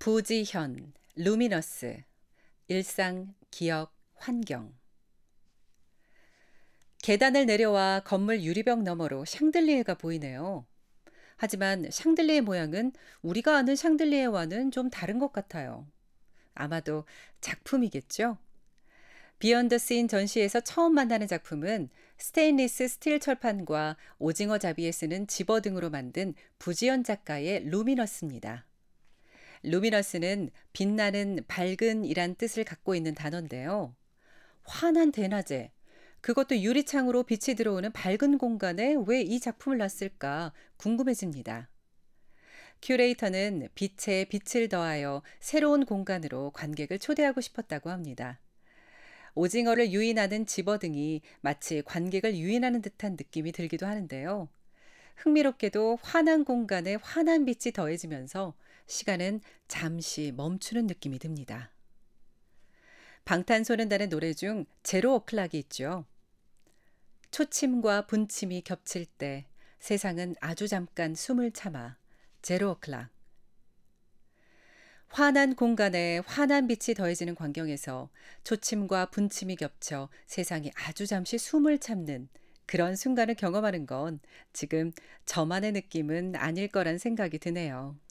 구지현, 루미너스, 일상, 기억, 환경. 계단을 내려와 건물 유리벽 너머로 샹들리에가 보이네요. 하지만 샹들리에 모양은 우리가 아는 샹들리에와는 좀 다른 것 같아요. 아마도 작품이겠죠? 비욘드 씬 전시에서 처음 만나는 작품은 스테인리스 스틸 철판과 오징어 잡이에 쓰는 집어 등으로 만든 부지연 작가의 루미너스입니다. 루미너스는 빛나는 밝은 이란 뜻을 갖고 있는 단어인데요. 환한 대낮에, 그것도 유리창으로 빛이 들어오는 밝은 공간에 왜 이 작품을 놨을까 궁금해집니다. 큐레이터는 빛에 빛을 더하여 새로운 공간으로 관객을 초대하고 싶었다고 합니다. 오징어를 유인하는 집어등이 마치 관객을 유인하는 듯한 느낌이 들기도 하는데요. 흥미롭게도 환한 공간에 환한 빛이 더해지면서 시간은 잠시 멈추는 느낌이 듭니다. 방탄소년단의 노래 중 제로 오클락이 있죠. 초침과 분침이 겹칠 때 세상은 아주 잠깐 숨을 참아. 제로 오클락. 환한 공간에 환한 빛이 더해지는 광경에서 초침과 분침이 겹쳐 세상이 아주 잠시 숨을 참는 그런 순간을 경험하는 건 지금 저만의 느낌은 아닐 거란 생각이 드네요.